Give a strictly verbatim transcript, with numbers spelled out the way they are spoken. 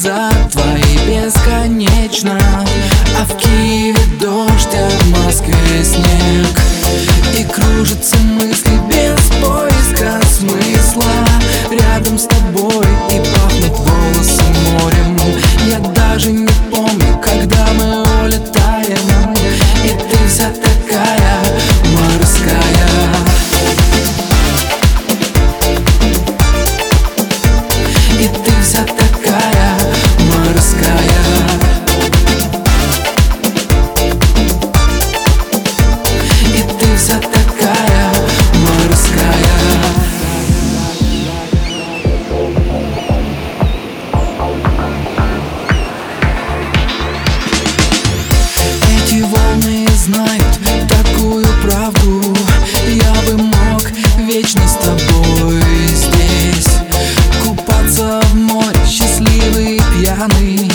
глаза твои бесконечно, а в Киеве дождь, а в Москве снег. И кружатся мысли без поиска смысла рядом с тобой, и пахнут волосы морем. Я даже не помню, когда мы улетаем, и ты вся такая морская. И ты вся такая морская. И ты вся такая морская. Эти волны знают такую правду. Я бы мог вечно с тобой здесь купаться в море, счастливый и пьяный.